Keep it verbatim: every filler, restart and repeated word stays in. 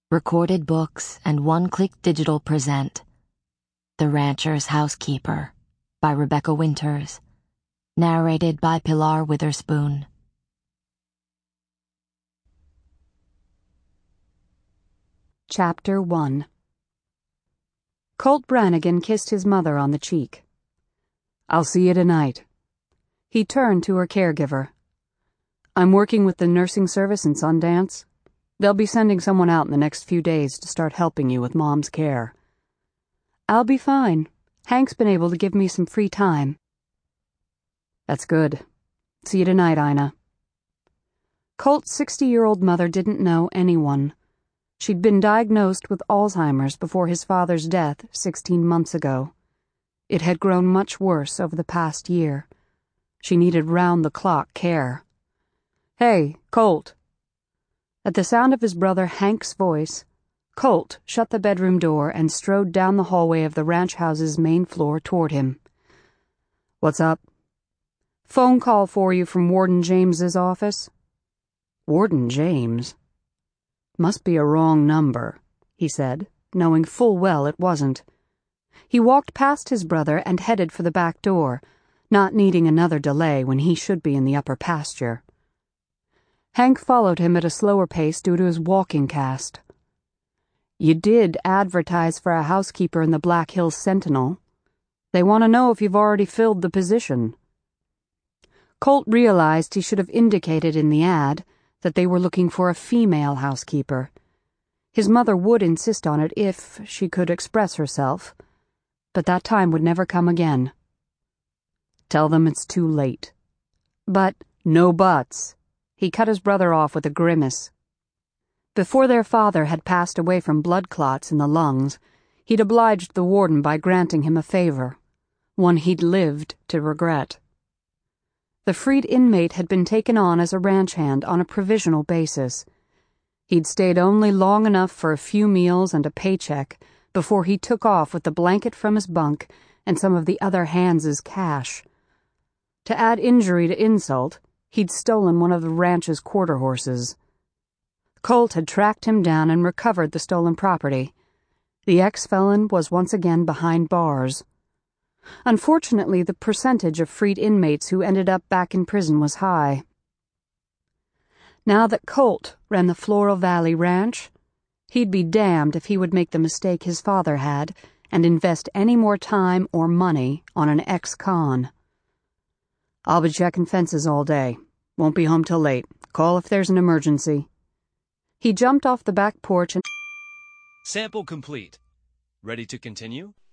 Recorded books and one-click digital present The Rancher's Housekeeper by Rebecca Winters. Narrated by Pilar Witherspoon. Chapter one. Colt Brannigan kissed his mother on the cheek. "I'll see you tonight." He turned to her caregiver. "I'm working with the nursing service in Sundance. They'll be sending someone out in the next few days to start helping you with Mom's care." "I'll be fine. Hank's been able to give me some free time." "That's good. See you tonight, Ina." Colt's sixty-year-old mother didn't know anyone. She'd been diagnosed with Alzheimer's before his father's death sixteen months ago. It had grown much worse over the past year. She needed round-the-clock care. "Hey, Colt." At the sound of his brother Hank's voice, Colt shut the bedroom door and strode down the hallway of the ranch house's main floor toward him. "What's up?" "Phone call for you from Warden James's office." "Warden James? Must be a wrong number," he said, knowing full well it wasn't. He walked past his brother and headed for the back door, not needing another delay when he should be in the upper pasture. Hank followed him at a slower pace due to his walking cast. "You did advertise for a housekeeper in the Black Hills Sentinel. They want to know if you've already filled the position." Colt realized he should have indicated in the ad that they were looking for a female housekeeper. His mother would insist on it if she could express herself, but that time would never come again. "Tell them it's too late." "But—" "No buts." He cut his brother off with a grimace. Before their father had passed away from blood clots in the lungs, he'd obliged the warden by granting him a favor, one he'd lived to regret. The freed inmate had been taken on as a ranch hand on a provisional basis. He'd stayed only long enough for a few meals and a paycheck before he took off with the blanket from his bunk and some of the other hands' cash. To add injury to insult, he'd stolen one of the ranch's quarter horses. Colt had tracked him down and recovered the stolen property. The ex-felon was once again behind bars. Unfortunately, the percentage of freed inmates who ended up back in prison was high. Now that Colt ran the Floral Valley Ranch, he'd be damned if he would make the mistake his father had and invest any more time or money on an ex-con. "I'll be checking fences all day. Won't be home till late. Call if there's an emergency." He jumped off the back porch and... Sample complete. Ready to continue?